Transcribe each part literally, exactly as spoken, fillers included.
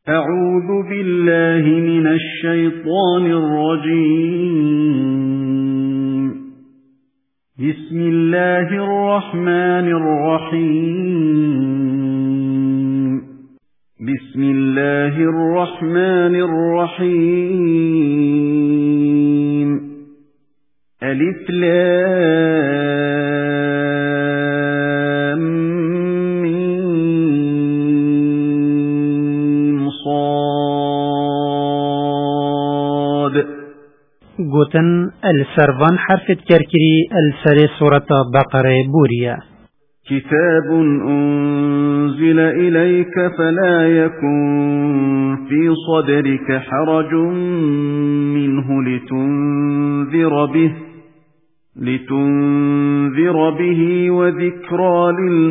أعوذ بالله من الشيطان الرجيم. بسم الله الرحمن الرحيم. بسم الله الرحمن الرحيم. ألف لام ميم صاد. گوتن السروان حرف تكركري السر سورة بقرة بوريا. كتاب أنزل إليك فلا يكن في صدرك حرج منه لتنذر به لتنذر به وذكرى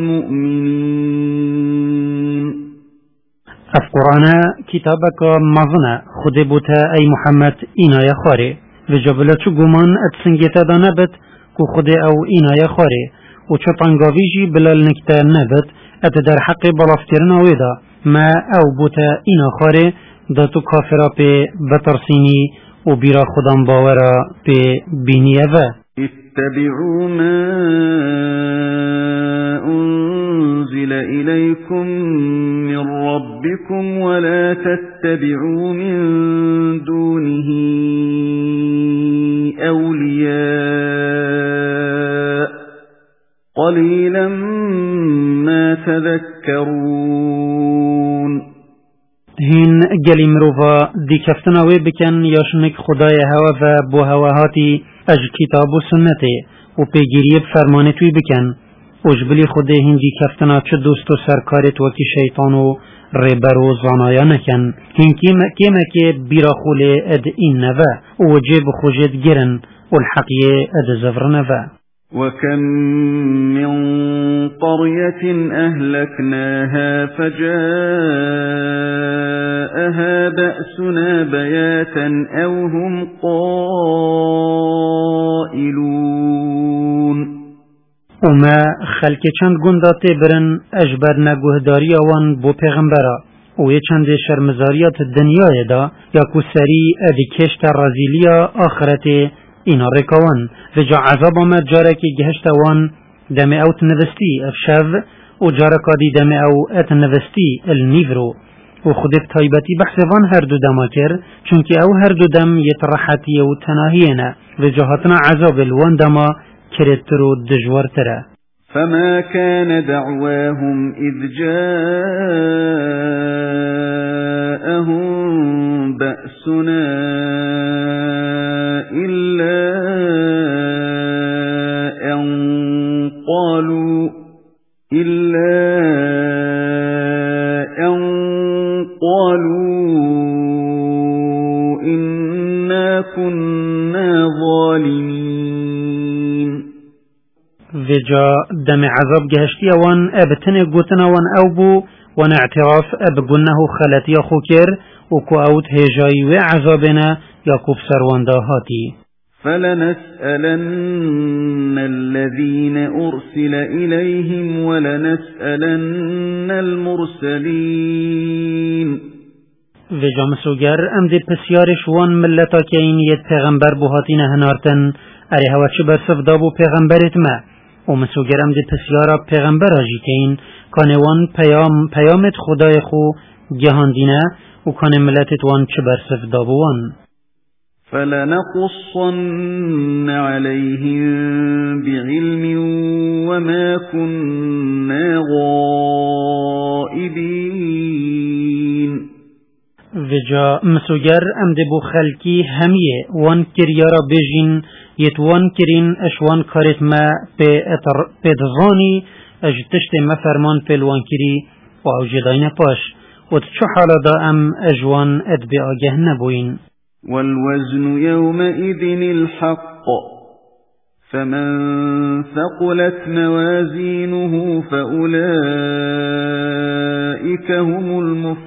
للمؤمنين. القرآن كتابك مظنة خدبتا أي محمد إنا يخاري وجبلت قمان اتسنجتا دانبت كو خد أو إنا يخاري وچو طنگاویجی بلال نکته نبت ات در حق بلافترنا ویدا ما او بوتا اینا خاره داتو کافرا پی بترسینی و بیرا خودم باورا پی بینیه و اتبعوا ما انزل إليكم من ربكم ولا تتبعوا من دونه أولياء قليلا ما تذكرون. هین گلی مروفا دی کفتناوی بکن یاشنک خدای هوا و بو هواهاتی اج کتاب و سنته و پیگیری فرمان توی بکن اجبلی خود هنجی کفتنا چه دوست و سرکارت وکی شیطان و ریبر و زانایا نکن هین کیمه که بیرا خوله اد این نوه و وجه بخوجت گرن و الحقیه اد زفر نوه. وكم من قرية أهلكناها فجاءها بأسنا بياتا أو هم قائلون. وما خلق چند گندات برن اجبر نگوهداری وان بو پیغمبرا و یه چند شرمزاریات دنیای دا یا کو سری ادی کشت رازیلیا آخرت اینا رکوان و جا عذاب آمد جاره که گهشت وان دم اوت نوستی افشو و جاره کادی دم اوت نوستی النیورو و خود بتایبتی بحث وان هر دو دما کر چونکه او هر دو دم یترحتی و تناهینا و جاهتنا عذاب الوان دما کرتر و دجوارتره. فما كان دعواهم إذ جاءهم بأسنا إلا أن قالوا إلا أن قالوا إنا كنا ظالمين. وجا دم عذاب جهشتي وان ابتن قوتنا وان اوبو وان اعتراف ابقنه خلتي خوكر وكو اوت هجاي وعذابنا ياكوب سروان داهاتي. فلنسألن الذين أرسل إليهم ولنسألن المرسلين. وجا مسوگر ام دي پسیارش وان ملتا که این یت پیغمبر بوهاتین هنارتن اره هوا چه برسف دابو پیغمبرت ما و مسوگر ام دي پسیارا پیغمبر آجی که این کانوان پیام پیامت خدای خو جهاندینه و کان ملتت وان چه برسف دابو وان. فلنقصن عليهم بعلم وما كنا غائبين. وجا مسوگر ام دي بو خلقی همیه وان کریارا بجین یتوان کرین اشوان کارت ما پی دزانی اجتشت ما فرمان پیلوان کری و او جداین پاش و تچو حالا دا ام اجوان اد بی آگه نبوین. والوزن يومئذ الحق فمن ثقلت موازينه فأولئك هم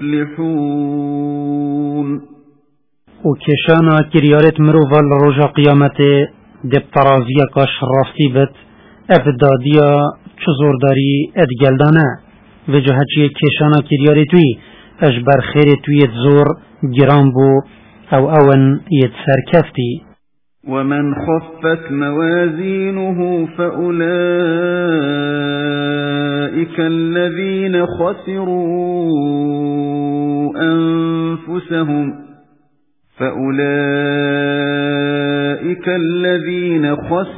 المفلحون. و کشانا کریارت مروفال رجا قیامت دب ترازیه کاش راستی بد افدادیا چزورداری ادگلدانه و جهچی کشانا کریاری توی اجبر خير تويت زور جرامبو او اون يتسركفتي. ومن خفت موازينه فأولئك الذين خسروا أنفسهم فأولئك الذين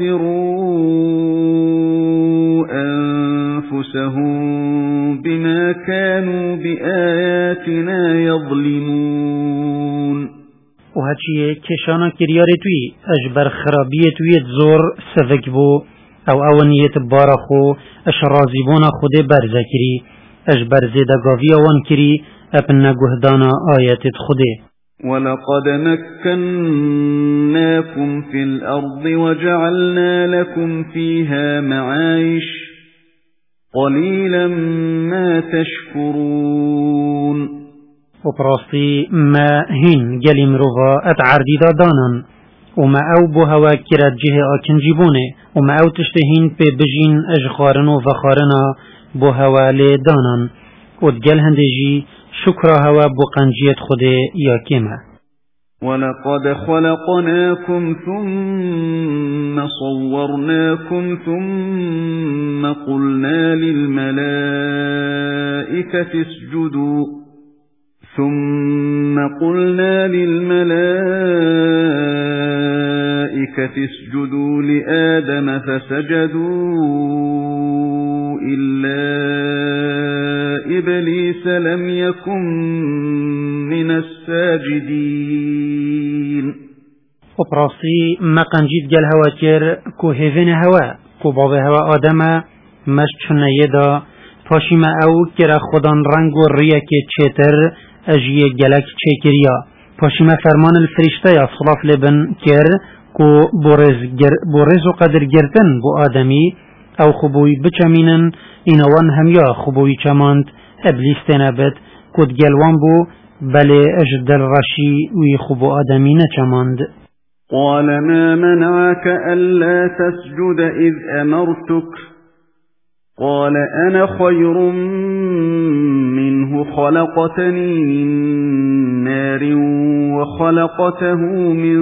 خسروا أنفسهم بما كانوا بآياتنا يظلمون. وهاتشي كشانا كرياري توي اجبر خرابية تويت زور سفك بو او اونيت بارخو اشرازيبونا خود برزكري اجبر زيدا قافيا وانكري ابن قهدانا آيات خده. ولقد مكناكم في الأرض وجعلنا لكم فيها معايش قليلا ما تشكرون. وبراستي ما هين جلي مروفا اتعردي دادانا وما او بو هوا كرات جه آكن جيبونه وما او تشتهين بي بجين اجخارن و فخارنا بو هوا لدانان ودقل هندجي شكرا هوا بو قنجيت خوده يا كيما. ولقد خلقناكم ثم صورناكم ثم قلنا للملائكة اسجدوا ثم قلنا للملائكة اسجدوا لآدم فسجدوا إلا إبليس لم يكن من الساجدين. وبراسي ما قنجيت جل هوا كر كو هيفين هوا كو بابا هوا آدم مشت شنه يدا پاشی ما او کرا خودان رنگ و ریا که چتر اجیه گلک چه کریا پاشی ما فرمان الفرشته یا صلاف لبن کر کو بورز, گر بورز و قدر گرتن بو آدمی او خبوی بچمینن اینوان همیا خبوی چماند ابلیس تنبت کد گلوان بو بله اجدل رشی وی خبو آدمی نچماند. قال ما منعك ألا تسجد إذ أمرتك قال أنا خير منه خلقتني من نار وخلقته من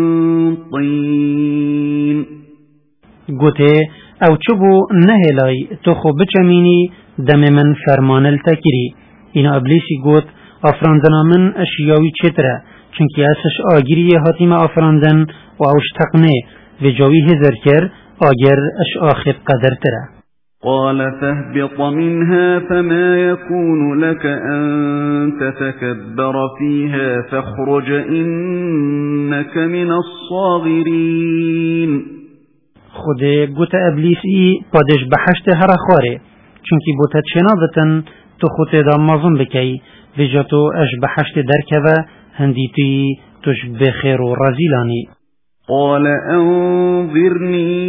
طين. قوته او چبو نهلاي تخو بچميني دم من فرمان التكري. این ابلیسی گوت افراندنا من اشیاوی چتره چونکی اسش آگیری حاتیم افراندن و اوش تقنه و جاوی هزر کر آگر اش آخر قدر تره. قال فاهبط منها فما يكون لك أن تتكبر فيها فاخرج إنك من الصاغرين. خود گوت ابلیسی پادش بحشت هر خواره چونکی بوتا چنابتن تو خود دا مازن بکی ویجا تو اش بحشت درکوه هندیتی توش بخیر و رزیلانی. قال انظرني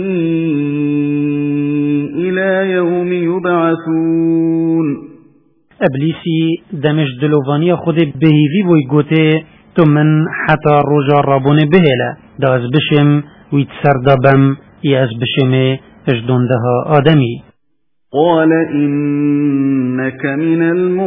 إلى يوم يبعثون. ابلیسی دمش دلوانی خود بهیوی بوی گوته تو من حتی رجا رابونه بهله دا از بشم ویت سردابم یا از بشم اجدوندها آدمی. قال إنك من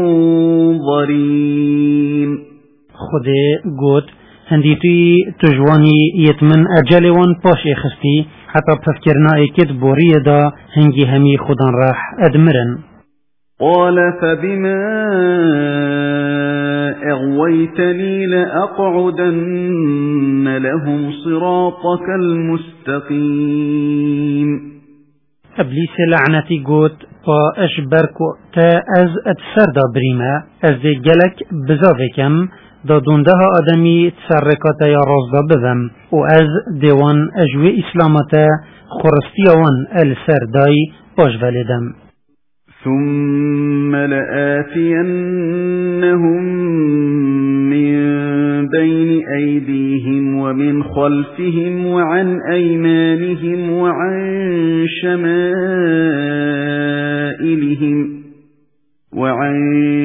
المنظرين. خود گوت هندی توی تجوانی یتمن اجل وان پاش اخستی حتی تفکرنا اکد بوری دا هنگی همی خودان راح ادمرن. قال فبما اغويتني لأقعدن لهم صراطك المستقيم. ابلیس لعنتی گوت پا اش برکو تا از اتسردا بریمه از دی گلک بزاوکم دا دونده ها آدمی تسرکاتا یا رازدا بذم و از دیوان اجوی اسلامتا خورستیوان السردای باش ولیدم. ثم لآتينهم من بين أيديهم ومن خلفهم وعن أيمانهم وعن شمائلهم وعن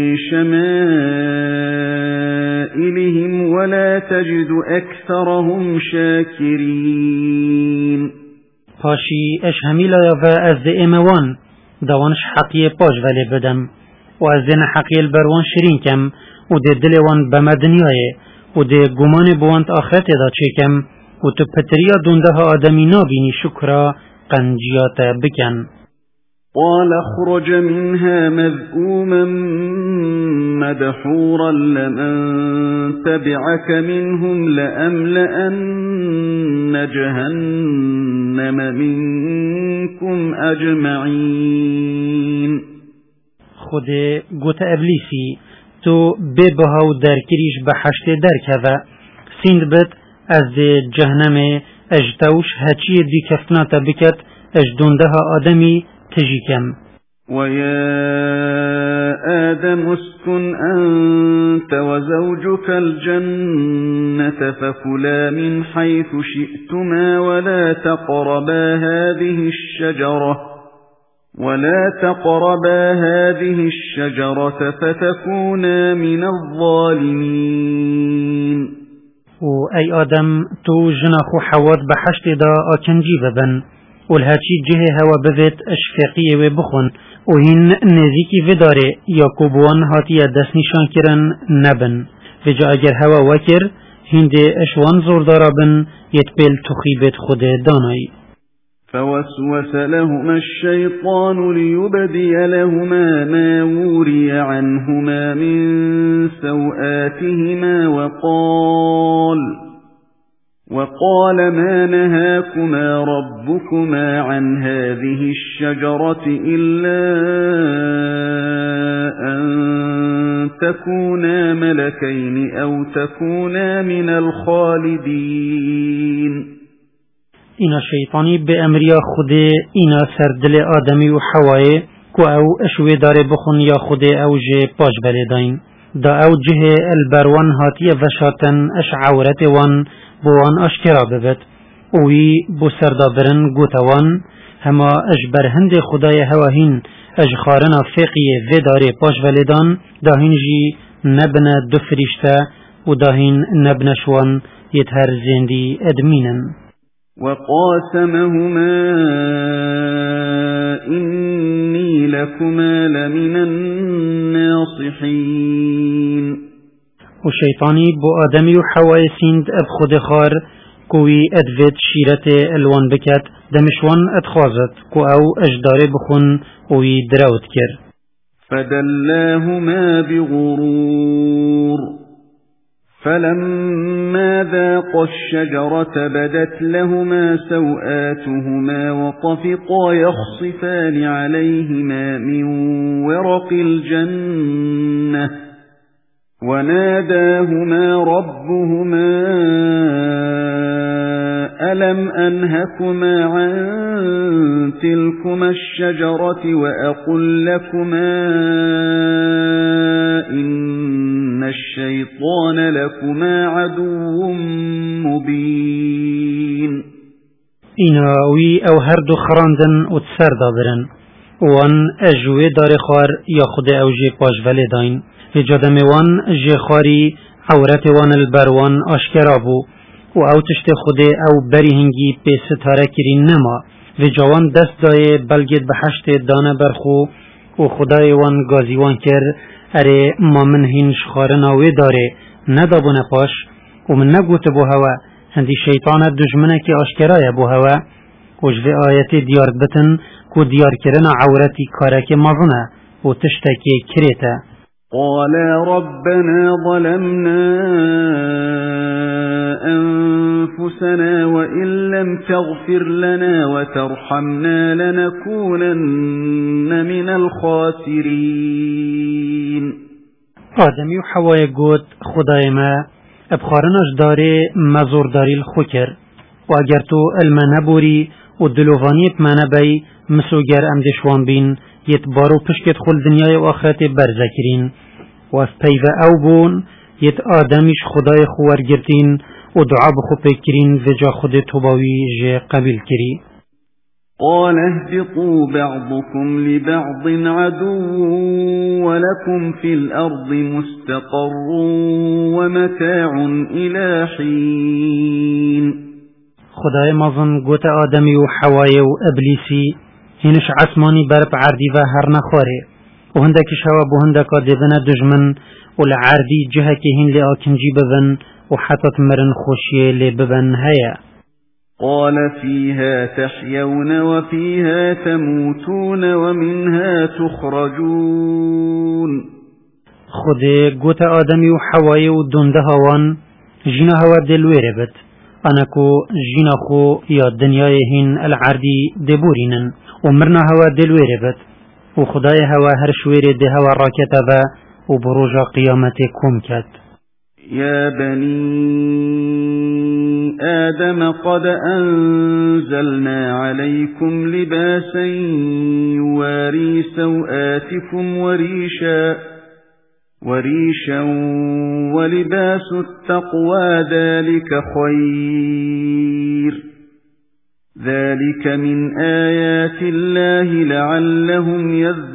شمائلهم ولا تجد أكثرهم شاكرين. پاشی اش همیلا یا و از دی اموان دوانش حقیه پاش ولی بدم و از دین حقیل بروان شرین کم و ده دل وان بما دنیای و ده گمان بوانت آخرت دا چکم و تو پتریا دونده ها آدمی نابینی شکرا قنجیات بکن. قال اخرج منها مذءوما مدحورا لمن تبعك منهم لأملأن جهنم منكم أجمعين. خود گوت ابلیسی تو ببها و درکریش بحشت درکوه سیند بد از ده جهنم اجتوش هچی دی کفتناتا بکت اجدوندها آدمی تجيكم. ويا آدم اسكن أنت وزوجك الجنة فكلا من حيث شئتما ولا تقربا هذه الشجرة ولا تقربا هذه الشجرة فتكونا من الظالمين. وأي آدم تو جناخو حواد بحشت دا آكنجي ببن والهاتشي جهه هوا بذت اشفاقية وبخون وهن نزيكي وداره ياكوبوان هاتيا دست نشان كرن نبن وجا اگر هوا وكر هند اشوان زور دارابن يتبال تخيبت خود داناي. فوسوس لهما الشيطان ليبدي لهما ما وري عنهما من سوآتهما وقال وقال ما نهاكما ربكما عن هذه الشجرة إلا أن تكونا ملكين أو تكونا من الخالدين. اینا شیطانی به امریا خود اینا سردل آدمی و حوای کو او اشوی داره بخون یا خود او جه پاش بلیدین دا او جه البروان هاتی وشاتن اش عورت وان بوان اشکرا ببت اوی بو سردابرن گوتوان هما اش برهند خدای هواهین اش خارنا فقیه و داره پاش ولیدان داهین جی نبنه دو فرشته و داهین نبنشوان یتهر زندی ادمینن. وقاسمهما إني لكما لمن الناصحين. وشيطاني بو آدمي وحواي سيند اب خود خار كوي ادفت شيرت الوان بكت دمشوان ادخازت كو او اجدار بخون وي دراوت كر. فدلاهما بغرور فلما ذاقا الشجرة بدت لهما سوآتهما وطفقا يخصفان عليهما من ورق الجنة وناداهما ربهما ألم أنهكما عن تلكما الشجرة وأقل لكما إن الشيطان لكما عدو مبين. إنا وي أو هردو خراندن وتسر دابرن وان أجوي دار خار ياخد أو جي باش ولدين جادم وان جي خاري عورت وان البروان أشكرابو و او تشت خوده او بری هنگی پی ستاره کرین نما و جوان دست دای بلگید به حشت دانه برخو و خدای وان گازیوان کر اره ما من هینش خارناوی داره ندابونه پاش و من نگوت بو هوا هندی شیطان دجمنه که آشکرای بو هوا و جوی آیت دیار بتن که دیار کرن عورتی کارک مظنه و تشتکی کریته. قالا ربنا ظلمنا أنفسنا وإن لم تغفر لنا وترحمنا لنكونن من الخاسرين. آدمی و حوای گوت خدای ما ابخارناش داره مزور داری الخوکر و اگر تو علم نبوری و دلوانیت ما نبی مسوگر امدشوان بین یت بارو پشکت خل دنیای و آخرت برزکرین و از پیو او بون یت آدمیش خدای خوار گرتین و دعا بخو پیکرین و جا خود توباوی جه قبیل کری. قال اهبطوا بعضكم لبعض عدو ولكم في الأرض مستقر ومتاع إلى حين. خدای مازن گوت آدمی و حوای و ابلیسی هنش عثمانی برب عردی و هر نخواره وهندك شوا بهندك دبنا دجمن والعردي جهة كهين لآكنجي ببن وحتى تمرن خوشي لببن هيا. قال فيها تحيون وفيها تموتون ومنها تخرجون. خود قوت آدمي وحواي ودندها وان جينا هوا دلوير بت أناكو جينا خو يا الدنيا هين العردي دبورينن ومرنا هوا دلوير بت وخداي هوا هر شوير ده هوا راكتبا وبروجا قيامتكم كت. يا بني آدم قد أنزلنا عليكم لباسا يواري سوآتكم وريشا وريشا ولباس التقوى ذلك خير ذلك من آيات الله لعلهم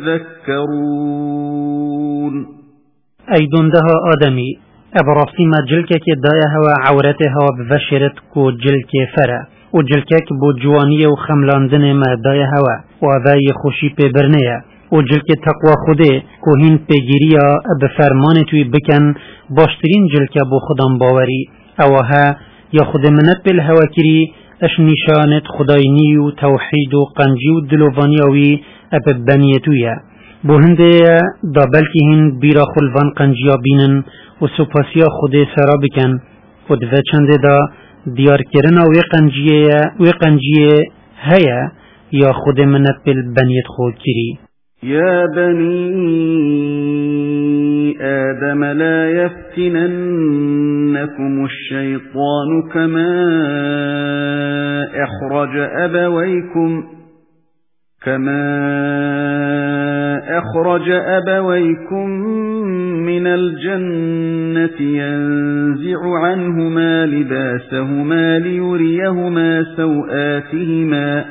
يذكرون. أي دندها آدمي أبراسيما جلكك دايها وعورتها بفشرت كو جلك فرا وجلكك بو جوانية وخملاندن ما دايها وذاي خوشي ببرنية وجلك تقوى خوده كوهين بگيريا بفرمانتوي بكن باشترين جلك بو خدام باوري اوها يا خود منت بالهوا كري اش نشانت خدايني و توحيد و قنجي و دلوفانيوي اببانيتويا بو هنده دا بلكي هن بيرا خلوان قنجيا بينن و سپاسيا خوده سرا بكن و دفع چنده دا ديار کرنا و قنجيه و قنجيه هيا يا خود منت بالبانيت خود كري. يا بني آدم لا يفتننكم الشيطان كما أخرج أبويكم كما أخرج أبويكم من الجنة ينزع عنهما لباسهما ليريهما سوآتهما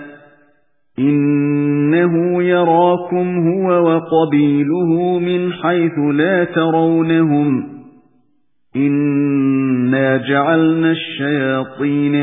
إنه يراكم هو وقبيله من حيث لا ترونهم إنا جعلنا الشياطين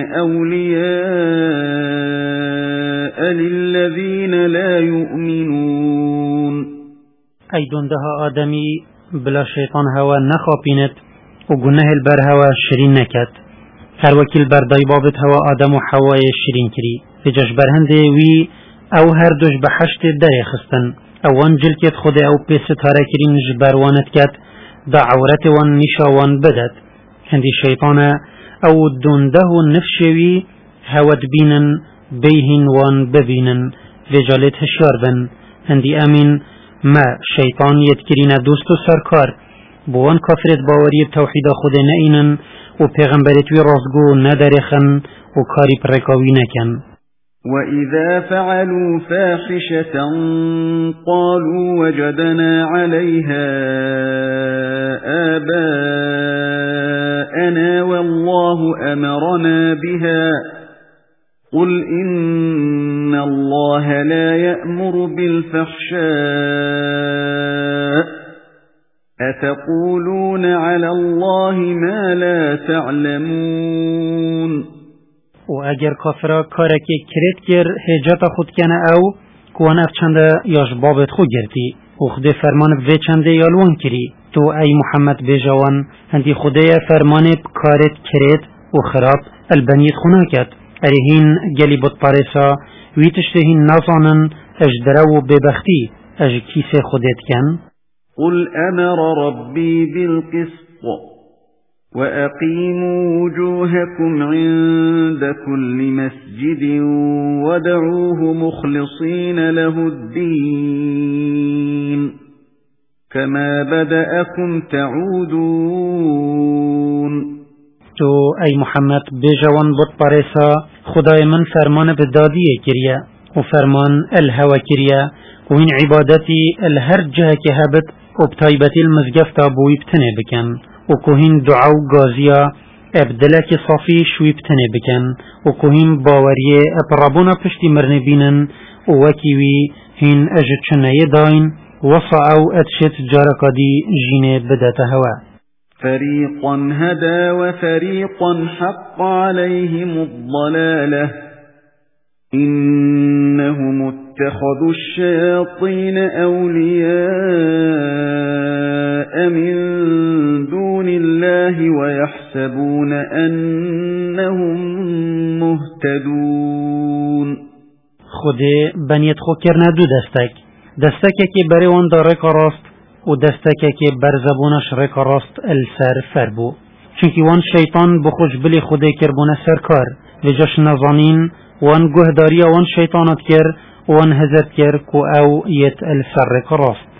أولياء للذين لا يؤمنون. أي دندها آدمي بلا شيطان هوا نخابينت وقناه البر هوا شرين نكت هر وكيل بر دايبابت هوا آدم وحواي شرين كري بجاش برهنده وي او هر دوش بحشت دای خستن اوان جلکت خود او پیس تاره کرین جبروانت کت دا عورت وان نشاوان بدد هندی شیطانه او دونده و نفشوی هود بینن بیهن وان ببینن وجالت هشار بن هندی امین ما شیطان یدکرین دوست و سرکار بوان کافرت باوری توحید خود نئینن و پیغمبرتوی رازگو ندارخن و کاری پرکاوی نکن. وَإِذَا فَعَلُوا فَاحِشَةً قَالُوا وَجَدْنَا عَلَيْهَا آبَاءَنَا وَاللَّهُ أَمَرَنَا بِهَا قُلْ إِنَّ اللَّهَ لَا يَأْمُرُ بِالْفَحْشَاءِ أَتَقُولُونَ عَلَى اللَّهِ مَا لَا تَعْلَمُونَ. و اگر کافرا کارکی کرد کر هجاتا خود کنه او کوان اف چنده یاش بابت خود گرتی و خود فرمان وی چنده یالوان کری تو ای محمد بیجوان هندی خوده فرمان کارت کرد و خراب البنیت خونه کد ارهین گلی بود پارسا وی تشتهین نازانن اجدره و ببختی اج کیسه خودت کن. قل امر ربی بالقسط وَأَقِيمُوا وُجُوهَكُمْ عِندَ كُلِّ مَسْجِدٍ وَادْعُوهُ مُخْلِصِينَ لَهُ الدِّينَ كَمَا بَدَأَكُمْ تَعُودُونَ. تو ای محمد بجوان بود پارسا خدای من فرمان بدادیه کریه و فرمان الهوا کریه و این عبادتی الهر جه که هبت و بطایبتی المزگفتا بوی بتنه بکن و کوهین دعا و گازیا ابدلک صافی شوی بتنه بکن و کوهین باوریه ابرابونا پشتی مرنه بینن و وکیوی هین اجد چنه داین وصا او ادشت جارکادی جینه بدات هوا. فريقا هدى وفريقا حق عليهم الضلالة إنهم اتخذوا الشياطين أولياء من دون الله ويحسبون أنهم مهتدون. خودی بنیت خو کرنا دو دستک دستک که بری وان دا رک راست و دستک که بر زبونش رک راست السر فربو چونکی وان شیطان بخوش بلی خودی کربونه سرکار و جاش نزانین وان گهداری وان شیطانت کر وان هزت کر کو او یت السر رک راست.